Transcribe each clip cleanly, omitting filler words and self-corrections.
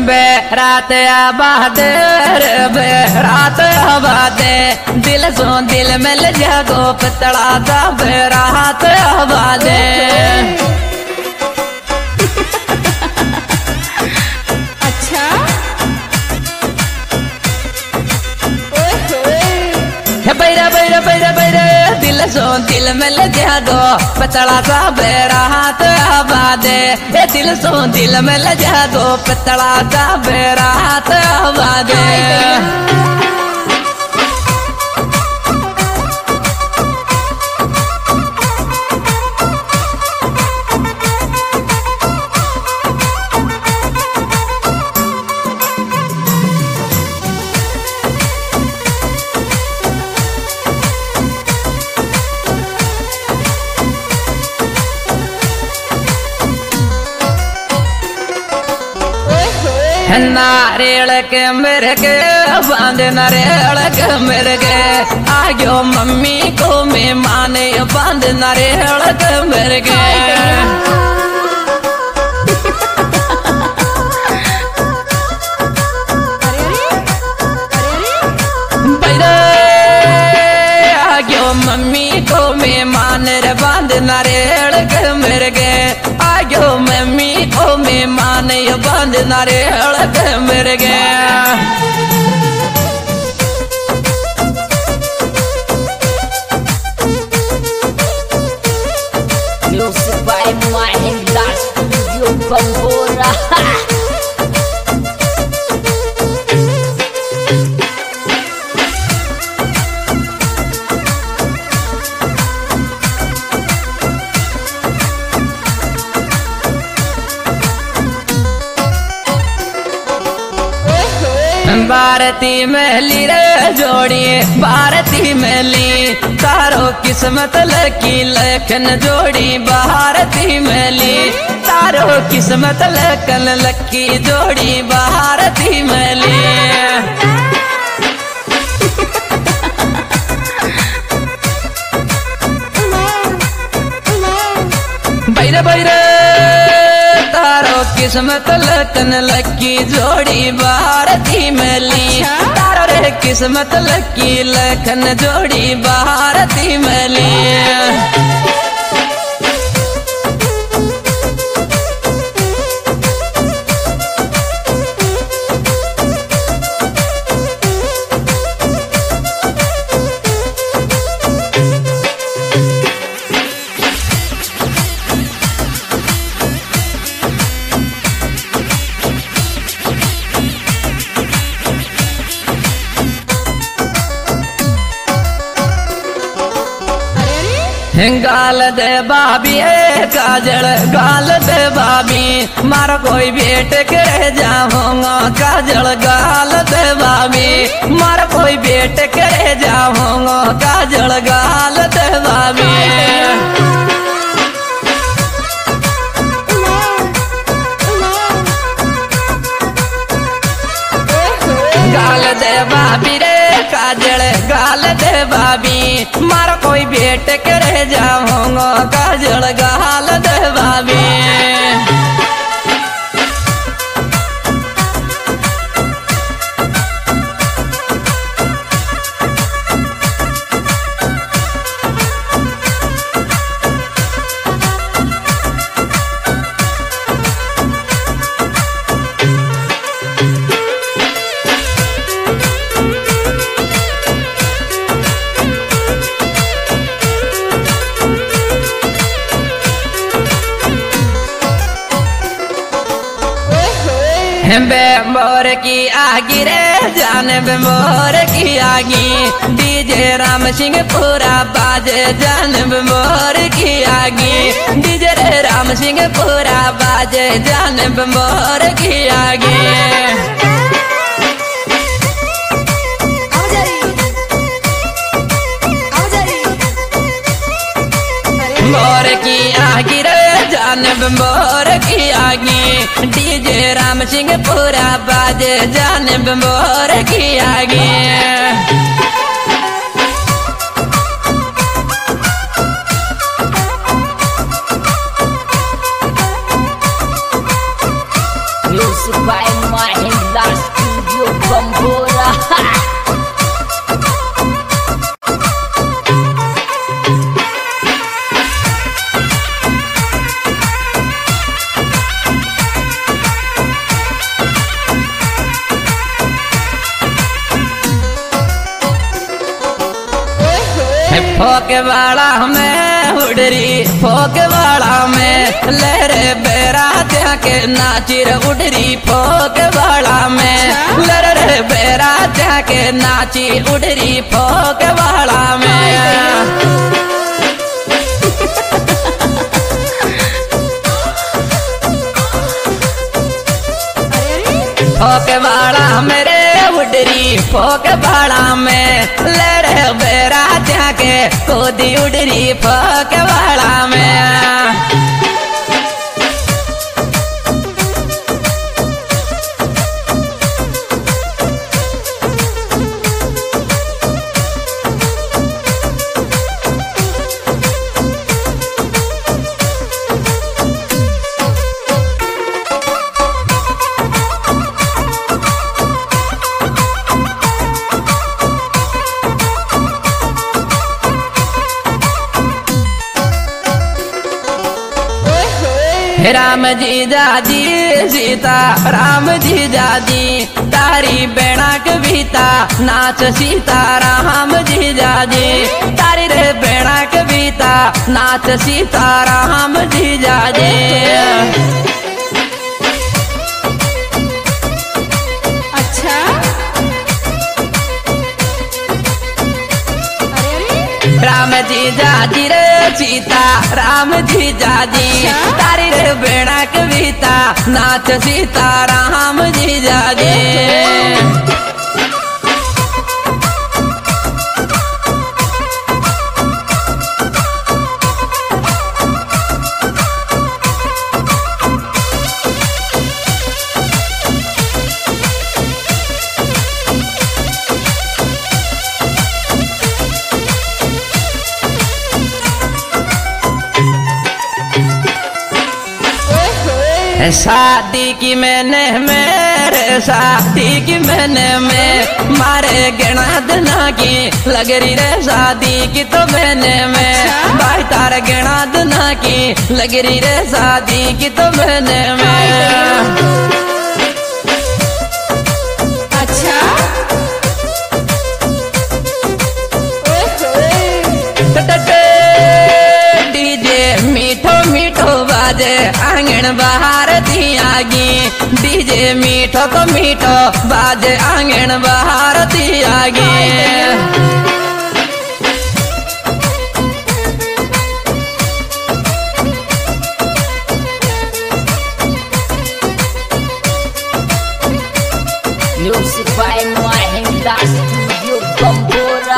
रात आबादे रे रात आबादे दिल सो दिल मिल जागो पतला दा रात आबादे अच्छा बैरा बैरा बैरा बैरा दिल सो दिल मिल जागो पतला सा रात आबादे दिल सो दिल मिल जागो पतला सा रात आबादे नारियल के मिर्गे बांध नारियल के मिर्गे आयो मम्मी को मेहमान बांध नारियल के मिर्गे आयो मम्मी को मेहमान बांध नारियल के मिर्गे आयो मम्मी को मेहमान बांध नारियल के Mirge Music by Mahindra Studio Bambora. भारती महली रे जोड़ी भारती महली तारो किस्मत लकी लखन जोड़ी भारती महली तारो किस्मत लखन लकी जोड़ी भारती महली बैरे बैरे तारो किस्मत लखन लकी जोड़ी भारती महली तारो रे किस्मत लकी लखन जोड़ी भारती महली गाल दे बाबी काजल गाल दे बाबी मारो कोई बेट करे जाऊंगा काजल गाल दे बाबी मारो कोई बेट करे जाऊंगा काजल गाल दे बाबी गाल दे बाबी रे काजल गाल दे बाबी मारो कोई बेट करे जाऊंगा काजल गाल दे बाबी मोर की आगी रे जान मोर की आगी डीजे राम सिंह पूरा बाजे जान मोर की आगी डीजे रे राम सिंह पूरा बाजे जान मोर की आगी मोर की आगी रे जानब मोर की आगी डीजे राम सिंह पूरा बाजे जानब मोर की आगी Music by Mahindra फोके वाला में उडरी फोके वाला में लहरे बेरा त्या के नाचिर उडरी फोके वाला में लहरे बेरा त्या के नाची उडरी फोके वाला में फोके वाला मेरे उडरी फोके वाला में लड़े बेरा जाके कोदी उडरी फोके वाला में राम जी जाजी सीता राम जी जाजी तारी बेड़ा कविता नाच सीता राम जी जाजी तारी रे बेड़ा कविता नाच सीता राम जी जाजी अच्छा राम जी जाजी रे सीता राम जी जाजी तारी रे बेड़ा कविता नाच सीता राम जी जाजी शादी की मैंने मेरे शादी की मैंने में मारे गणा दना की लग रही रे शादी की तो मैंने में भाई तार गणा दना की लग रही रे शादी की तो मैंने में अच्छा डीजे मीठो मीठो बाजे आंगन बाहर दियागी डीजे मीठो को मीठो बाजे आंगन बाहर दियागी Music by Mahinda Studio Bambora.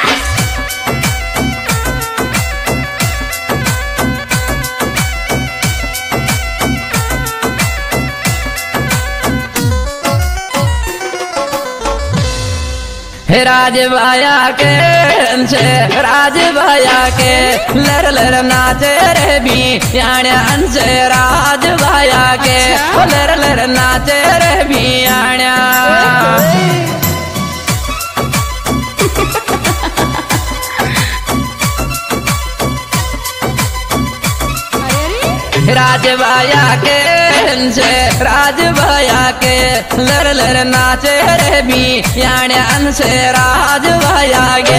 राज भाया के अंशे राज भाया के लर लर नाचे रे भी याण्या अंशे राज भाया के लर लर नाचे रे भी याण्या राज भाया के अंशे राज भाया के लर लर नाचे रे भी याण्या अंशे राज भाया के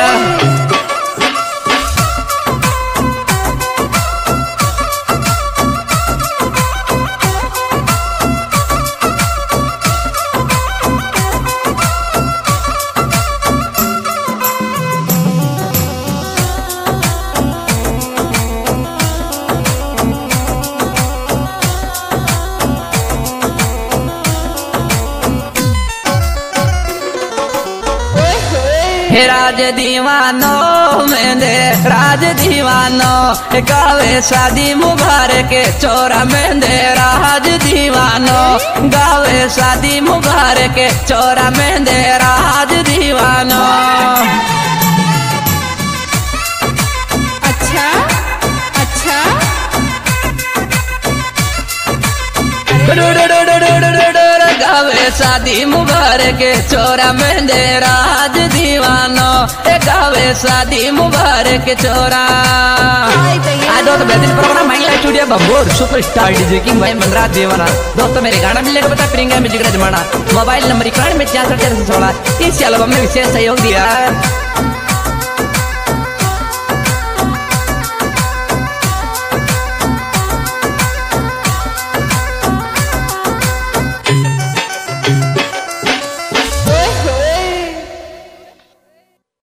राज दीवानो मेंदे राज दीवानो गावे शादी मुबारक चोरा मेंदे राज दीवानो गावे शादी मुबारक चोरा मेंदे राज दीवानो अच्छा अच्छा गावे शादी मुबारक चोरा मेंदे राज दीवानो गावे शादी मुबारक चोरा दोस्तों बेहतरीन प्रोग्राम महिला स्टूडियो बंबोर सुपरस्टार डीजे किंग भाई मनराज देवाना दोस्तों मेरे गाना मिलने को बता प्रियंका म्यूजिक जमाना मोबाइल नंबर 91 में 66 16 इस एल्बम में विशेष सहयोग दिया